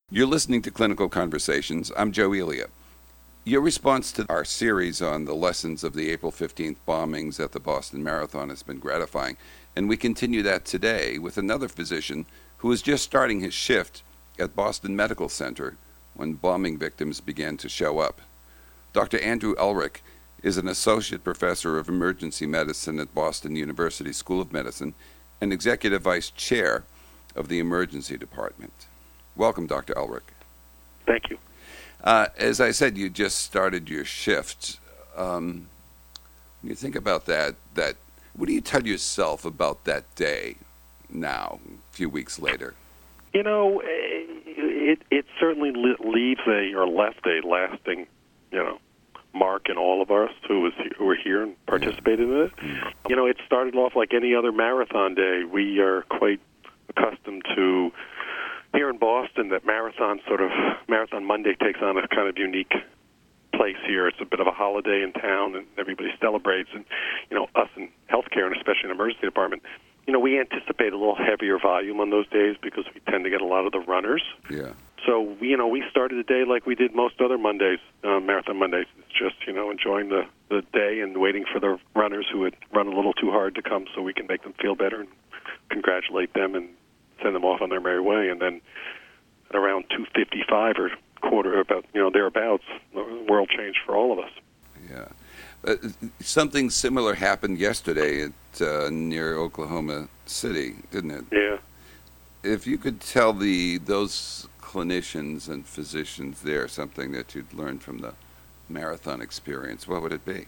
You're listening to Clinical Conversations. I'm Joe Elia. Your response to our series on the lessons of the April 15th bombings at the Boston Marathon has been gratifying, and we continue that today with another physician who is just starting his shift at Boston Medical Center when bombing victims began to show up. Dr. Andrew Ulrich is an associate professor of emergency medicine at Boston University School of Medicine and executive vice chair of the emergency department. Welcome, Dr. Ulrich. Thank you. As I said, you just started your shift. When you think about that, what do you tell yourself about that day now, a few weeks later? You know, it certainly leaves left a lasting, mark in all of us who were here and participated in it. You know, it started off like any other marathon day. We are quite accustomed to here in Boston that Marathon Monday takes on a kind of unique place here. It's a bit of a holiday in town, and everybody celebrates. And, us in healthcare, and especially in the emergency department, we anticipate a little heavier volume on those days because we tend to get a lot of the runners. Yeah. So, we started the day like we did most other Mondays, Marathon Mondays. It's just, enjoying the day and waiting for the runners who had run a little too hard to come so we can make them feel better and congratulate them and send them off on their merry way. And then at around 2:55 or thereabouts, the world changed for all of us. Yeah. Something similar happened yesterday at near Oklahoma City, didn't it? Yeah. If you could tell those clinicians and physicians there something that you'd learned from the marathon experience, what would it be?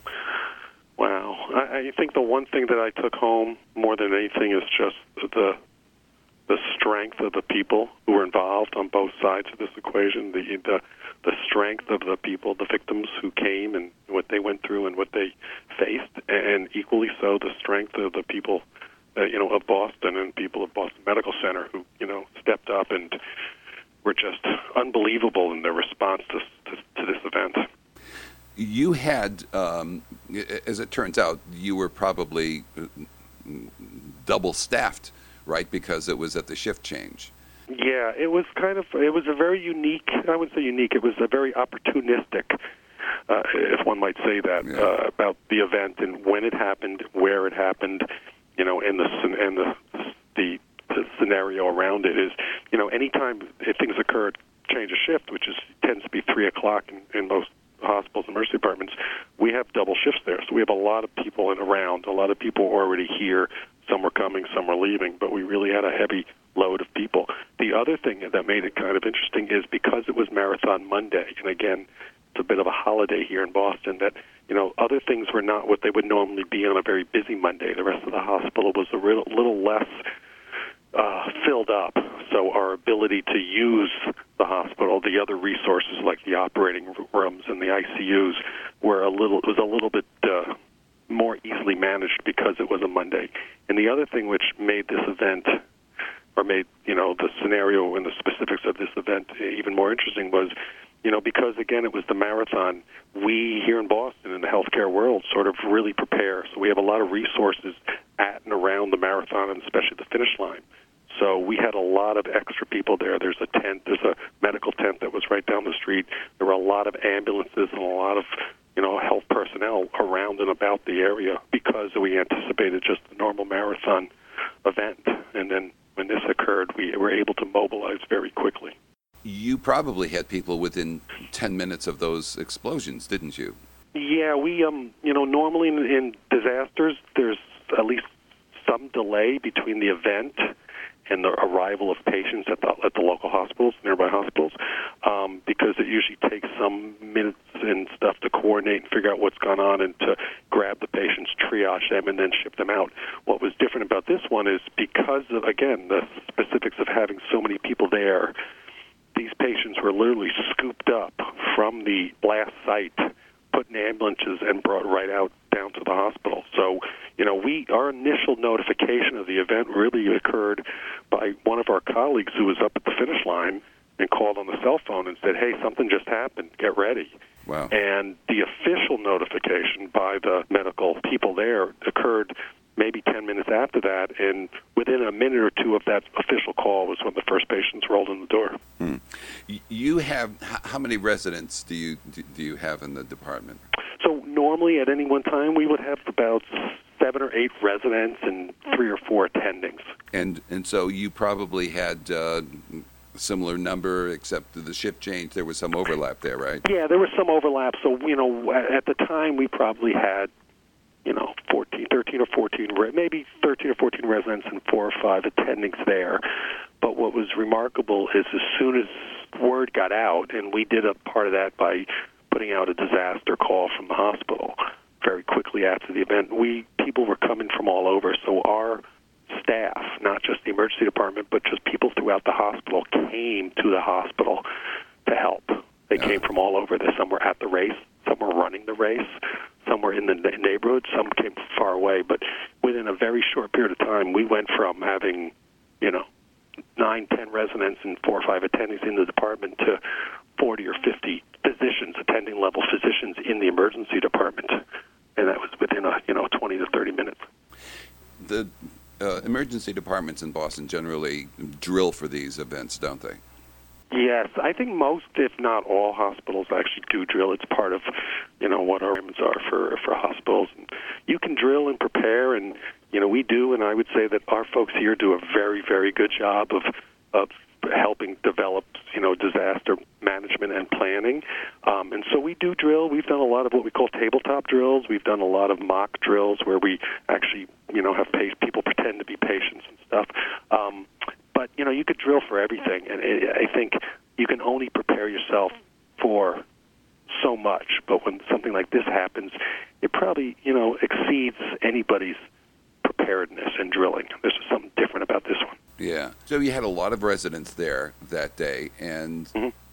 Wow. I think the one thing that I took home more than anything is just the strength of the people who were involved on both sides of this equation, the strength of the people, the victims who came and what they went through and what they faced, and equally so the strength of the people, of Boston and people of Boston Medical Center who, stepped up and were just unbelievable in their response to this event. You had, as it turns out, you were probably double-staffed, right, because it was at the shift change. Yeah, it was a very unique, I wouldn't say unique, it was a very opportunistic, if one might say that, about the event and when it happened, where it happened, and the scenario around it is, anytime if things occurred, change of shift, which tends to be 3 o'clock in most hospitals and emergency departments, we have double shifts there. So we have a lot of people around, a lot of people already here. Some were coming, some were leaving, but we really had a heavy load of people. The other thing that made it kind of interesting is because it was Marathon Monday, and again, it's a bit of a holiday here in Boston, that, other things were not what they would normally be on a very busy Monday. The rest of the hospital was a little less filled up, so our ability to use the hospital, the other resources like the operating rooms and the ICUs, was a little bit more easily managed because it was a Monday. And the other thing which made this event, or made the scenario and the specifics of this event even more interesting was, because again it was the marathon, we here in Boston in the healthcare world sort of really prepare. So we have a lot of resources at and around the marathon, and especially the finish line. So we had a lot of extra people there. There's a medical tent that was right down the street. There were a lot of ambulances and a lot of, health personnel around and about the area because we anticipated just a normal marathon event. And then when this occurred, we were able to mobilize very quickly. You probably had people within 10 minutes of those explosions, didn't you? Yeah, we, normally in disasters, there's at least some delay between the event and the arrival of patients at the local hospitals, nearby hospitals, because it usually takes some minutes and stuff to coordinate and figure out what's gone on and to grab the patients, triage them, and then ship them out. What was different about this one is because of, again, the specifics of having so many people there, these patients were literally scooped up from the blast site, put in ambulances, and brought right out down to the hospital. So, our initial notification of the event really occurred by one of our colleagues who was up at the finish line and called on the cell phone and said, hey, something just happened, get ready. Wow. And the official notification by the medical people there occurred maybe 10 minutes after that, and within a minute or two of that official call was when the first patients rolled in the door. You have how many residents do you have in the department? So normally at any one time we would have about 7 or 8 residents and 3 or 4 attendings. And so you probably had a similar number, except the shift change. There was some overlap there, right? Yeah, there was some overlap. So at the time we probably had 13 or 14, maybe 13 or 14 residents and 4 or 5 attendings there. But what was remarkable is as soon as word got out, and we did a part of that by putting out a disaster call from the hospital very quickly after the event, people were coming from all over. So our staff, not just the emergency department, but just people throughout the hospital, came to the hospital to help. They came from all over. Some were at the race, some were running the race, some were in the neighborhood, some came far away. But within a very short period of time, we went from having, 9, 10 residents and 4 or 5 attendings in the department to 40 or 50 physicians, attending level physicians in the emergency department. And that was within 20 to 30 minutes. The emergency departments in Boston generally drill for these events, don't they? Yes, I think most, if not all, hospitals actually do drill. It's part of, what our requirements are for hospitals. And you can drill and prepare, and we do. And I would say that our folks here do a very, very good job of helping develop, disaster management and planning. And so we do drill. We've done a lot of what we call tabletop drills. We've done a lot of mock drills where we actually, have people pretend to be patients and stuff. But, you could drill for everything. And I think you can only prepare yourself for so much. But when something like this happens, it probably, exceeds anybody's preparedness and drilling. There's something different about this one. Yeah. So you had a lot of residents there that day, and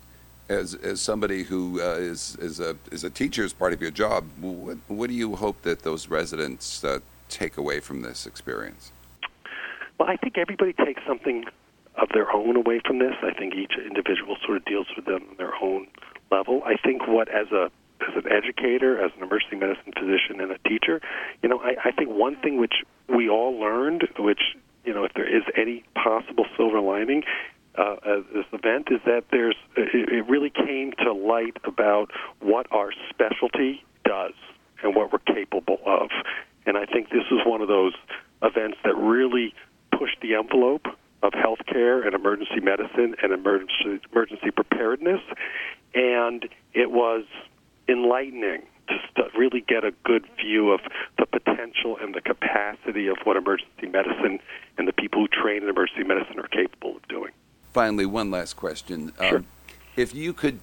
as somebody who is a teacher as part of your job, what do you hope that those residents take away from this experience? Well, I think everybody takes something of their own away from this. I think each individual sort of deals with them on their own level. I think as an educator, as an emergency medicine physician and a teacher, I think one thing which we all learned, which, if there is any possible silver lining as this event, is that it really came to light about what our specialty does and what we're capable of. And I think this is one of those events that really pushed the envelope of healthcare and emergency medicine and emergency preparedness. And it was enlightening to really get a good view of the potential and the capacity of what emergency medicine and the people who train in emergency medicine are capable of doing. Finally, one last question. Sure. If you could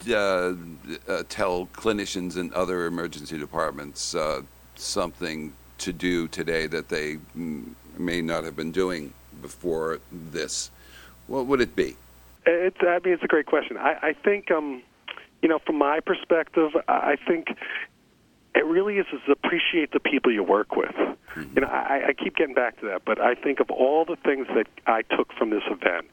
tell clinicians in other emergency departments something to do today that they may not have been doing before this, what would it be? It's a great question. I think, from my perspective, I think it really is appreciate the people you work with. Mm-hmm. I keep getting back to that, but I think of all the things that I took from this event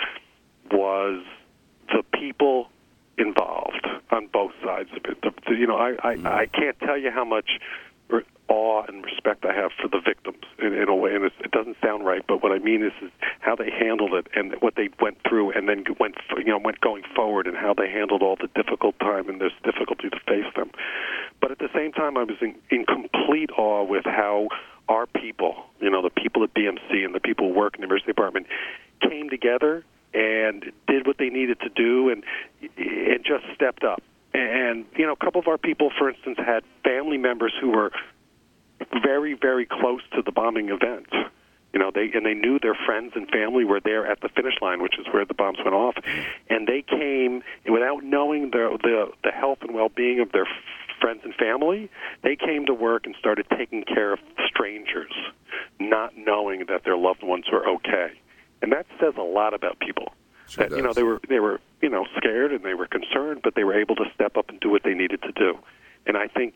was the people involved on both sides of it. I can't tell you how much awe and respect I have for the victims in a way, and it doesn't sound right, but what I mean is how they handled it and what they went through, and then went going forward, and how they handled all the difficult time and this difficulty to face them. But at the same time, I was in complete awe with how our people, the people at BMC and the people who work in the emergency department, came together and did what they needed to do, and just stepped up. And a couple of our people, for instance, had family members who were very, very close to the bombing event. They knew their friends and family were there at the finish line, which is where the bombs went off, and they came without knowing the health and well-being of their friends and family. They came to work and started taking care of strangers, not knowing that their loved ones were okay, and that says a lot about people. Sure that they were scared and they were concerned, but they were able to step up and do what they needed to do. And I think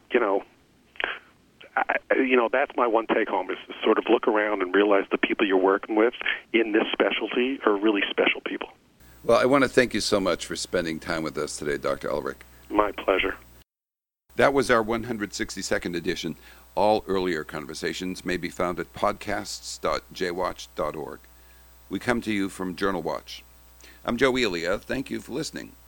that's my one take home, is to sort of look around and realize the people you're working with in this specialty are really special people. Well, I want to thank you so much for spending time with us today, Dr. Ulrich. My pleasure. That was our 162nd edition All earlier conversations may be found at podcasts.jwatch.org. We come to you from Journal Watch. I'm Joe Elia. Thank you for listening.